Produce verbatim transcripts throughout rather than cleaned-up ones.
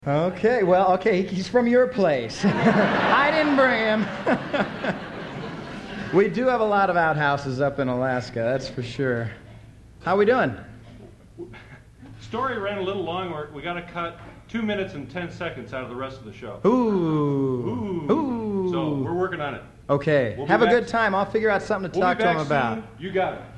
Okay, well, okay, he's from your place. I didn't bring him. We do have a lot of outhouses up in Alaska, that's for sure. How we doing? Story ran a little long. We're, we got to cut two minutes and ten seconds out of the rest of the show. Ooh. Ooh. Ooh. So we're working on it. Okay. We'll have a back. good time. I'll figure out something to we'll talk be to back him about. soon. You got it.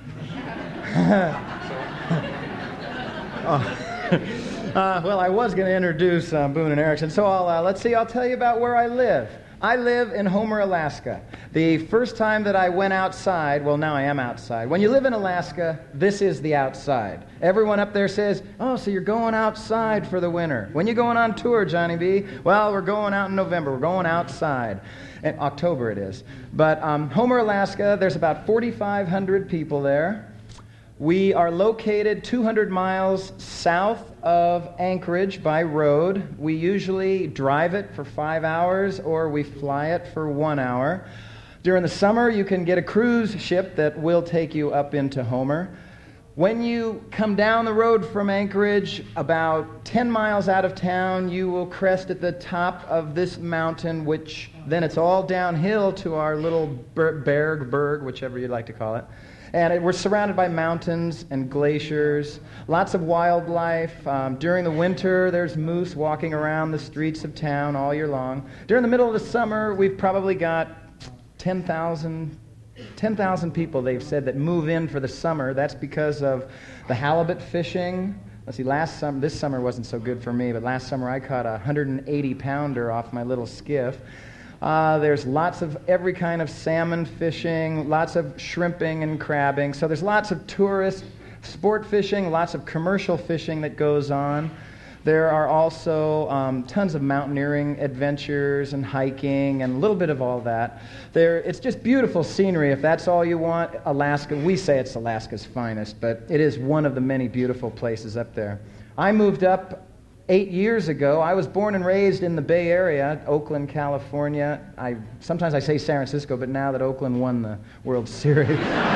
oh. Uh, well, I was going to introduce uh, Boone and Erickson, so I'll, uh, let's see, I'll tell you about where I live. I live in Homer, Alaska. The first time that I went outside, well, now I am outside. When you live in Alaska, this is the outside. Everyone up there says, oh, so you're going outside for the winter. When you going on tour, Johnny B? Well, we're going out in November. We're going outside. In October it is. But um, Homer, Alaska, there's about forty-five hundred people there. We are located two hundred miles south of Anchorage by road. We usually drive it for five hours or we fly it for one hour. During the summer, you can get a cruise ship that will take you up into Homer. When you come down the road from Anchorage, about ten miles out of town, you will crest at the top of this mountain, which then it's all downhill to our little Berg, Berg, whichever you'd like to call it. And it, we're surrounded by mountains and glaciers, lots of wildlife. Um, during the winter, there's moose walking around the streets of town all year long. During the middle of the summer, we've probably got ten thousand people, they've said, that move in for the summer. That's because of the halibut fishing. Let's see, last summer, this summer wasn't so good for me, but last summer I caught a one hundred eighty pounder off my little skiff. Uh, there's lots of every kind of salmon fishing, lots of shrimping and crabbing. So there's lots of tourist sport fishing, lots of commercial fishing that goes on. There are also um, tons of mountaineering adventures and hiking and a little bit of all that. There, it's just beautiful scenery. If that's all you want, Alaska, we say it's Alaska's finest, but it is one of the many beautiful places up there. I moved up Eight years ago. I was born and raised in the Bay Area, Oakland, California. I sometimes I say San Francisco, but now that Oakland won the World Series,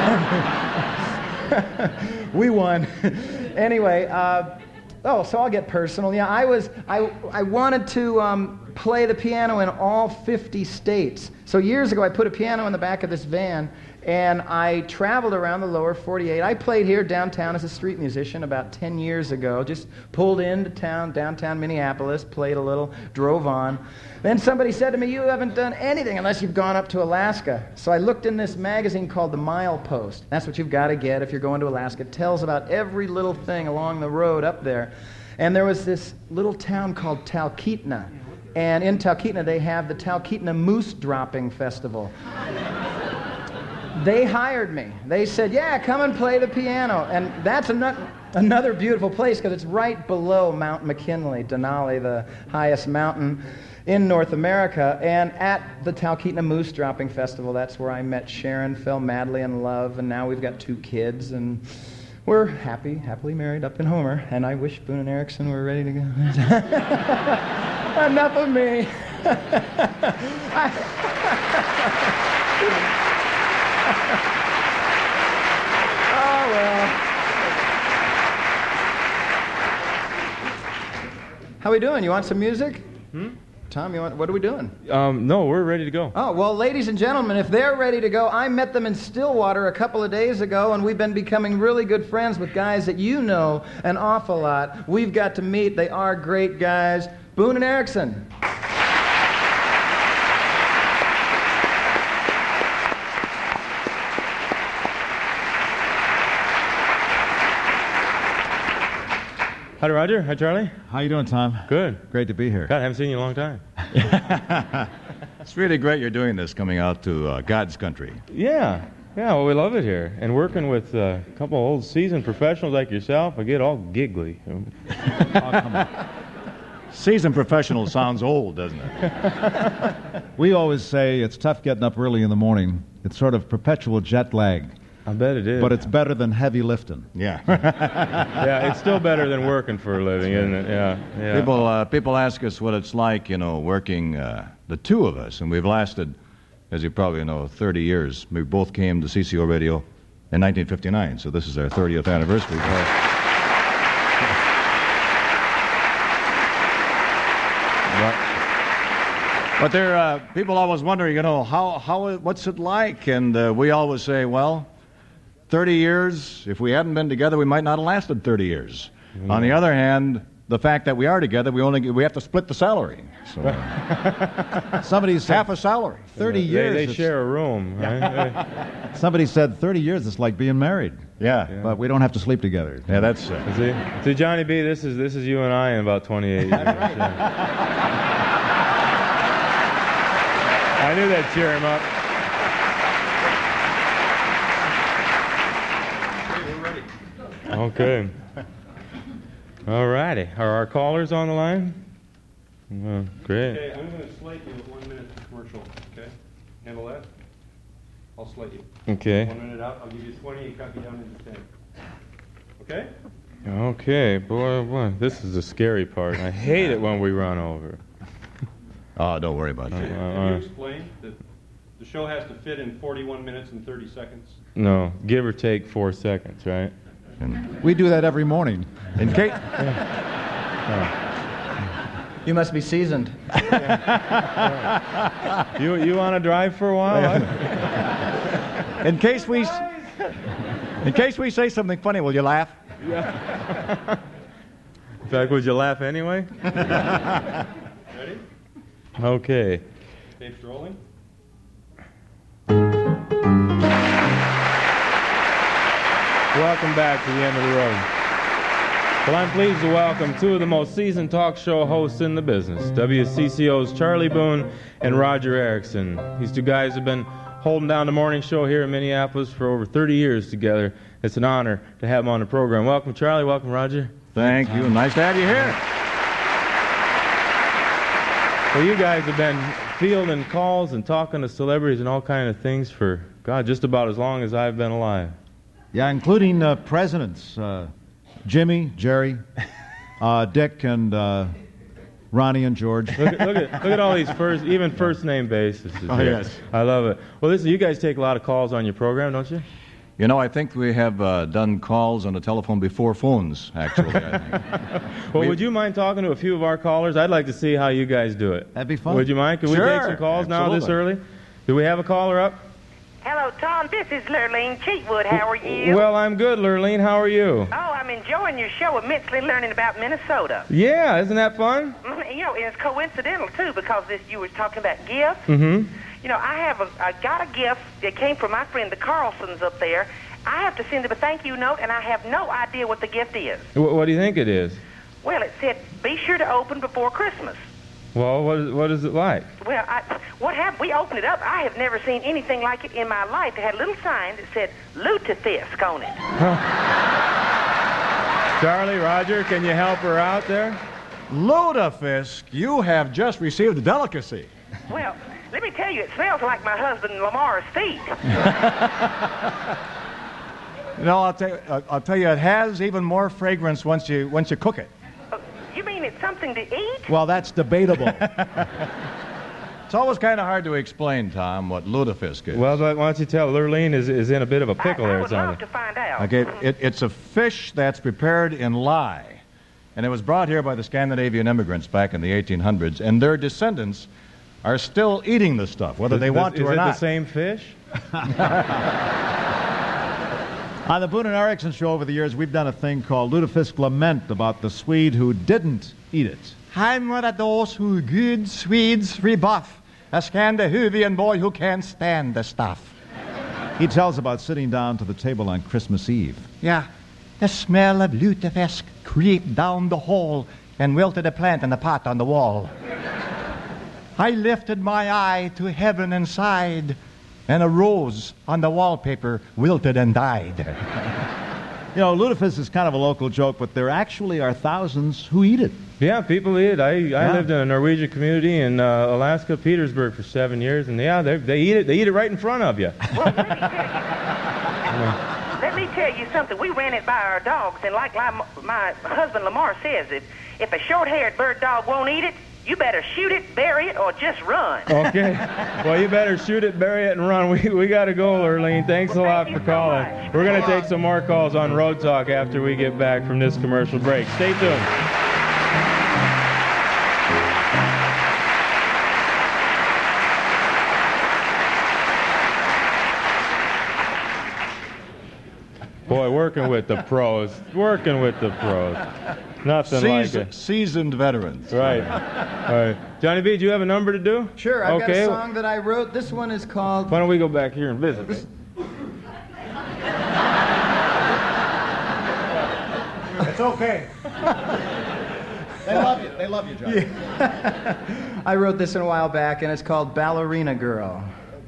we won. Anyway, uh, oh, so I'll get personal. Yeah, I was. I I wanted to um, play the piano in all fifty states. So years ago, I put a piano in the back of this van, and I traveled around the lower forty-eight. I played here downtown as a street musician about ten years ago. Just pulled into town, downtown Minneapolis, played a little, drove on. Then somebody said to me, you haven't done anything unless you've gone up to Alaska. So I looked in this magazine called The Milepost. That's what you've got to get if you're going to Alaska. It tells about every little thing along the road up there. And there was this little town called Talkeetna. And in Talkeetna, they have the Talkeetna Moose Dropping Festival. They hired me. They said, yeah, come and play the piano. And that's an- another beautiful place because it's right below Mount McKinley, Denali, the highest mountain in North America. And at the Talkeetna Moose Dropping Festival, that's where I met Sharon, fell madly in love, and now we've got two kids, and we're happy, happily married up in Homer, and I wish Boone and Erickson were ready to go. Enough of me. Oh, well. How we doing? You want some music? Hmm? Tom, you want, what are we doing? Um, no, we're ready to go. Oh, well, ladies and gentlemen, if they're ready to go, I met them in Stillwater a couple of days ago, and we've been becoming really good friends with guys that you know an awful lot. We've got to meet. They are great guys. Boone and Erickson. Hi, Roger. Hi, Charlie. How you doing, Tom? Good. Great to be here. God, I haven't seen you in a long time. It's really great you're doing this, coming out to uh, God's country. Yeah. Yeah, well, we love it here. And working with uh, a couple of old seasoned professionals like yourself, I get all giggly. Oh, come on. Seasoned professional sounds old, doesn't it? We always say it's tough getting up early in the morning. It's sort of perpetual jet lag. I bet it is. But it's better than heavy lifting. Yeah. Yeah, it's still better than working for a living, isn't it? Yeah. yeah. People uh, people ask us what it's like, you know, working, uh, the two of us, and we've lasted, as you probably know, thirty years. We both came to C C O Radio in nineteen fifty-nine, so this is our thirtieth anniversary. Yeah. But there, uh, people always wonder, you know, how, how, what's it like? And uh, we always say, well, thirty years, if we hadn't been together, we might not have lasted thirty years. Mm. On the other hand, the fact that we are together, we only we have to split the salary. So uh, somebody said half a salary. Thirty they, years. They share a room. Right? Somebody said thirty years. It's like being married. Yeah. yeah. But we don't have to sleep together. Yeah, that's. Uh, see, see, Johnny B. This is this is you and I in about twenty-eight years. Right. Yeah. I knew that'd cheer him up. Okay. All righty. Are our callers on the line? Well, great. Okay, I'm going to slate you with one minute to commercial. Okay? Handle that? I'll slate you. Okay. One minute out, I'll give you twenty and cut you down into ten. Okay? Okay. Boy, boy, this is the scary part. I hate it when we run over. Oh, don't worry about Uh, that. uh, Can uh, you explain that the show has to fit in forty-one minutes and thirty seconds? no, give or take four seconds, right? And We do that every morning. in case, You must be seasoned. You you want to drive for a while? in case we, s- in case we say something funny, will you laugh? In fact, would you laugh anyway? Ready? Okay. Tape's rolling. Welcome back to the end of the road. Well, I'm pleased to welcome two of the most seasoned talk show hosts in the business, W C C O's Charlie Boone and Roger Erickson. These two guys have been holding down the morning show here in Minneapolis for over thirty years together. It's an honor to have them on the program. Welcome, Charlie. Welcome, Roger. Thank you. Nice to have you here. Well, you guys have been fielding calls and talking to celebrities and all kind of things for, God, just about as long as I've been alive. Yeah, including uh, presidents. Uh, Jimmy, Jerry, uh, Dick, and uh, Ronnie and George. Look at, look at look at all these first, even first name bases. Oh, here. yes. I love it. Well, listen, you guys take a lot of calls on your program, don't you? You know, I think we have uh, done calls on the telephone before phones, actually. I think. Well, We- would you mind talking to a few of our callers? I'd like to see how you guys do it. That'd be fun. Would you mind? Could we take Sure, some calls now this absolutely. early? Do we have a caller up? Hello, Tom. This is Lurleen Cheatwood. How are you? Well, I'm good, Lurleen. How are you? oh, I'm enjoying your show, immensely learning about Minnesota. Yeah, isn't that fun? Mhm, You know, and it's coincidental, too, because this you were talking about gifts. Mm-hmm. You know, I have a, I got a gift that came from my friend, the Carlsons, up there. I have to send them a thank you note, and I have no idea what the gift is. What, what do you think it is? Well, it said, be sure to open before Christmas. Well, what is, what is it like? Well, I, what happened? We opened it up. I have never seen anything like it in my life. It had a little sign that said Lutefisk on it. Charlie, Roger, can you help her out there? Lutefisk, you have just received a delicacy. Well, let me tell you, it smells like my husband Lamar's feet. You know, I'll tell you, uh, I'll tell you, it has even more fragrance once you once you cook it. Uh, You mean it's something to eat? Well, that's debatable. It's always kind of hard to explain, Tom, what lutefisk is. Well, but why don't you tell Lurleen is, is in a bit of a pickle I, I there or would love something. to find out. Okay, it, it's a fish that's prepared in lye, and it was brought here by the Scandinavian immigrants back in the eighteen hundreds, and their descendants are still eating the stuff, whether they Is- want is to or it not. the same fish? On the Boone and Erickson show over the years, we've done a thing called Lutefisk Lament about the Swede who didn't eat it. I'm one of those who good Swedes rebuff, a Scandinavian boy who can't stand the stuff. He tells about sitting down to the table on Christmas Eve. Yeah, the smell of lutefisk creeped down the hall and wilted a plant in the pot on the wall. I lifted my eye to heaven and sighed, and a rose on the wallpaper wilted and died. You know, lutefisk is kind of a local joke, but there actually are thousands who eat it. Yeah, people eat it. I, I Yeah. lived in a Norwegian community in uh, Alaska, Petersburg, for seven years, and yeah, they they eat it. They eat it right in front of you. Well, let me tell you, let me tell you something. We ran it by our dogs, and like my, my husband Lamar says, if, if a short-haired bird dog won't eat it, you better shoot it, bury it, or just run. Okay. Well, you better shoot it, bury it, and run. We we got to go, Lurleen. Thanks a Well, lot thank for you so calling. much. We're going to take some more calls on Road Talk after we get back from this commercial break. Stay tuned. working with the pros. Working with the pros. Nothing Seas- like it. Seasoned veterans. Right. All right. Johnny B, do you have a number to do? Sure, I've okay. got a song that I wrote. This one is called... Why don't we go back here and visit? It's okay. They love you. They love you, John. Yeah. I wrote this in a while back, and it's called Ballerina Girl.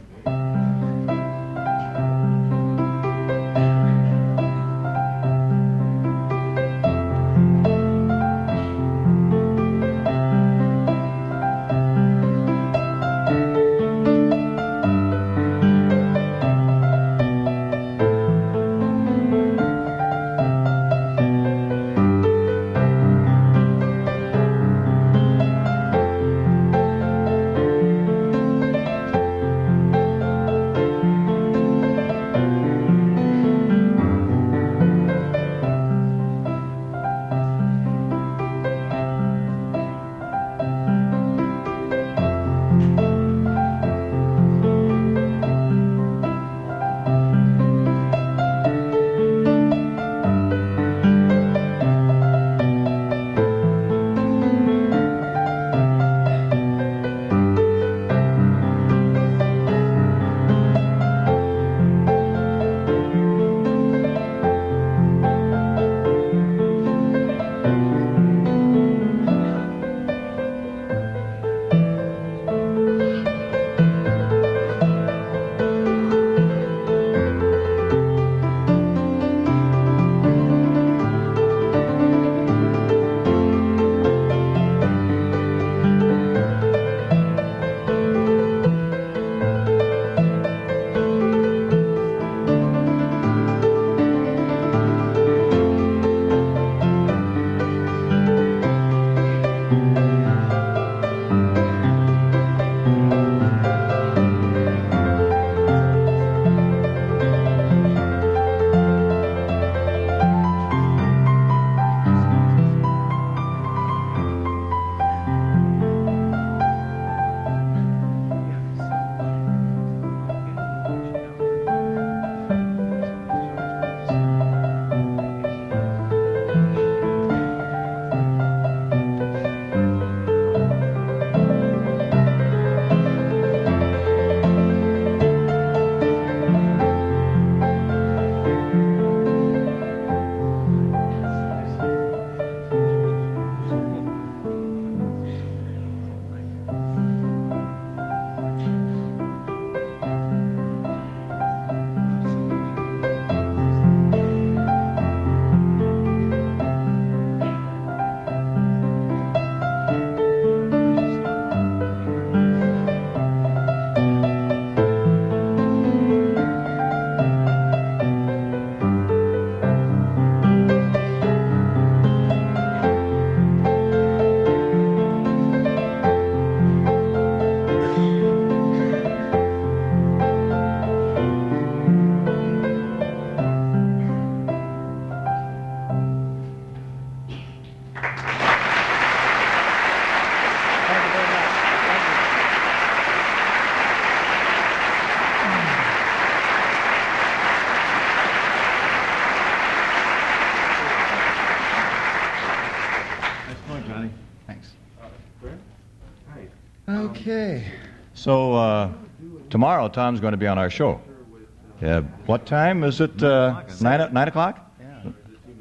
Okay. So uh, tomorrow, Tom's going to be on our show. Yeah. What time is it? Uh, nine, nine o'clock? Yeah.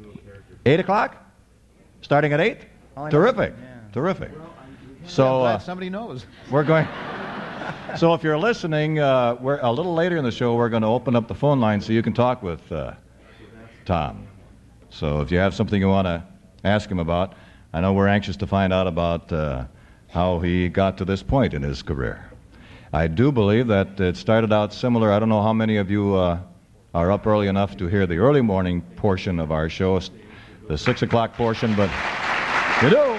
Eight o'clock? Starting at eight? All I know- Terrific. yeah. Terrific. I'm So glad uh, somebody knows. we're going. So if you're listening, uh, we're a little later in the show. We're going to open up the phone line so you can talk with uh, Tom. So if you have something you want to ask him about, I know we're anxious to find out about uh, how he got to this point in his career. I do believe that it started out similar. I don't know how many of you uh, are up early enough to hear the early morning portion of our show, the six o'clock portion, but you do.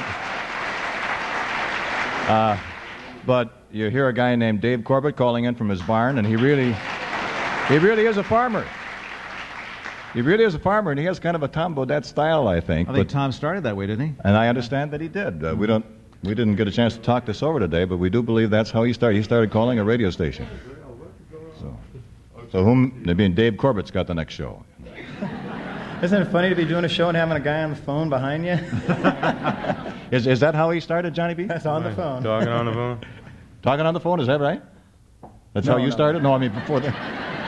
Uh, but you hear a guy named Dave Corbett calling in from his barn, and he really, he really is a farmer. He really is a farmer, and he has kind of a Tom Bodett style, I think. I think but, Tom started that way, didn't he? and I understand that he did. Uh, we don't, we didn't get a chance to talk this over today, but we do believe that's how he started. He started calling a radio station. So, so whom? I mean, Dave Corbett's got the next show. Isn't it funny to be doing a show and having a guy on the phone behind you? Is is that how he started, Johnny B? That's on the phone. Talking on the phone. Talking on the phone, is that right? That's No, how you no. started? No, I mean before that.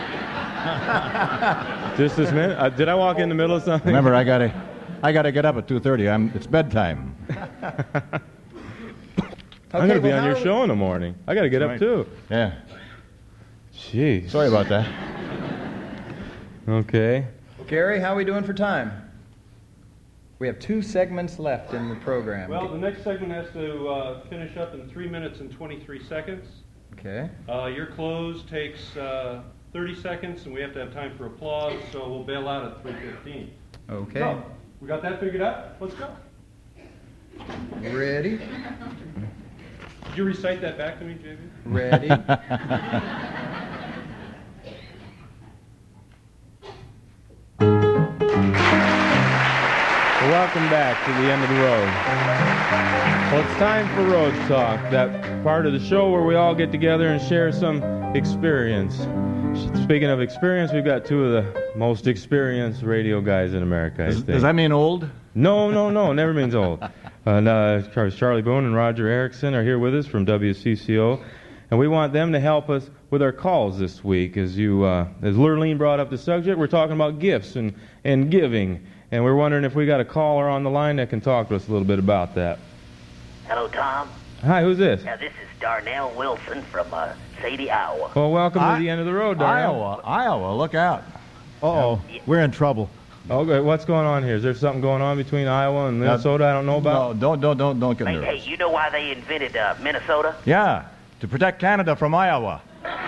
Just this minute. Uh, did I walk in the middle of something? Remember, I gotta, I gotta get up at two thirty. I'm. It's bedtime. I'm going to be well, on your how- show in the morning. I got to get up Right. too. Yeah. Jeez. Sorry about that. Okay. Gary, how are we doing for time? We have two segments left in the program. Well, the next segment has to uh, finish up in three minutes and twenty-three seconds. Okay. Uh, your close takes uh, thirty seconds, and we have to have time for applause, so we'll bail out at three fifteen. Okay. So, we got that figured out? Let's go. Ready? Did you recite that back to me, J B? Ready? Welcome back to the end of the road. Well, it's time for Road Talk, that part of the show where we all get together and share some experience. Speaking of experience, we've got two of the most experienced radio guys in America, I Does, think. does that mean old? No, no, no, never means old. And uh, Charlie Boone and Roger Erickson are here with us from W C C O, and we want them to help us with our calls this week. As you, uh, as Lurleen brought up the subject, we're talking about gifts and, and giving, and we're wondering if we got a caller on the line that can talk to us a little bit about that. Hello, Tom. Hi, who's this? Now, this is Darnell Wilson from uh, Sadie, Iowa. Well, welcome I- to the end of the road, Darnell. Iowa, Iowa, look out. Uh-oh, we're in trouble. Okay, what's going on here? Is there something going on between Iowa and Minnesota I don't know about? No, don't, don't, don't, don't get Hey, nervous. hey, you know why they invented uh, Minnesota? Yeah, to protect Canada from Iowa.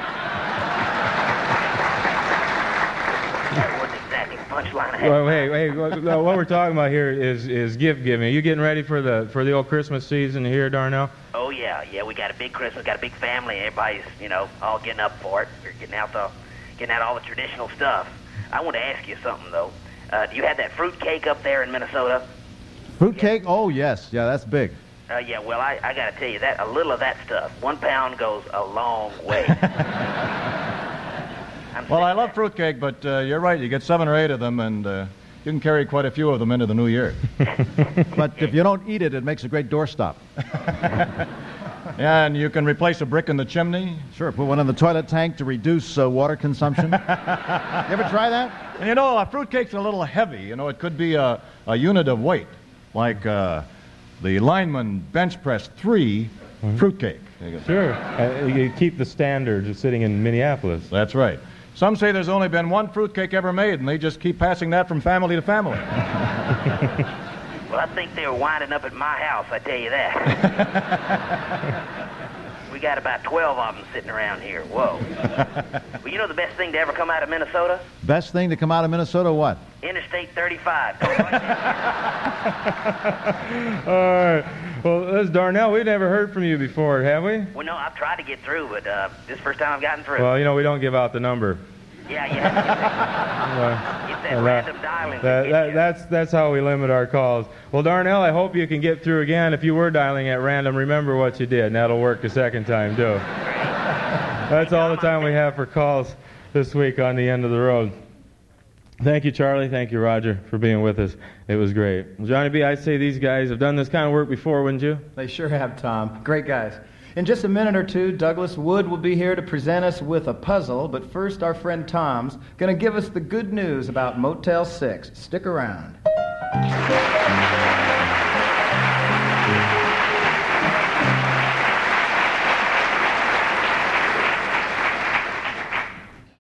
That wasn't exactly the punchline I had. Well, hey, hey, what what we're talking about here is is gift giving. Are you getting ready for the for the old Christmas season here, Darnell? Oh, yeah, yeah, we got a big Christmas, got a big family, everybody's, you know, all getting up for it. We're getting out the, getting out all the traditional stuff. I want to ask you something, though. Uh, do you have that fruit cake up there in Minnesota? Fruitcake? Oh, yes. Yeah, that's big. Uh, yeah, well, I, I got to tell you, that a little of that stuff, one pound goes a long way. I'm Well, sick I of love that. fruitcake, but uh, you're right. You get seven or eight of them, and uh, you can carry quite a few of them into the new year. But if you don't eat it, it makes a great doorstop. Yeah, and you can replace a brick in the chimney. Sure, put one in the toilet tank to reduce uh, water consumption. You ever try that? And you know, a fruitcake's a little heavy. You know, it could be a, a unit of weight, like uh, the lineman bench press three fruitcake. Sure. Uh, you keep the standard of sitting in Minneapolis. That's right. Some say there's only been one fruitcake ever made, and they just keep passing that from family to family. Well, I think they were winding up at my house, I tell you that. We got about twelve of them sitting around here. Whoa. Well, you know the best thing to ever come out of Minnesota? Best thing to come out of Minnesota, what? Interstate thirty-five. Go right there. All right. Well, this is Darnell. We've never heard from you before, have we? Well, no, I've tried to get through, but uh, this is the first time I've gotten through. Well, you know, we don't give out the number. yeah, yeah. Well, It's that well, random dialing. That, that that, gets you. that's that's how we limit our calls. Well, Darnell, I hope you can get through again. If you were dialing at random, remember what you did, and that'll work the second time too. That's all the time we have for calls this week on the end of the road. Thank you, Charlie. Thank you, Roger, for being with us. It was great. Well, Johnny B, I'd say these guys have done this kind of work before, wouldn't you? They sure have, Tom. Great guys. In just a minute or two, Douglas Wood will be here to present us with a puzzle, but first our friend Tom's going to give us the good news about Motel six. Stick around.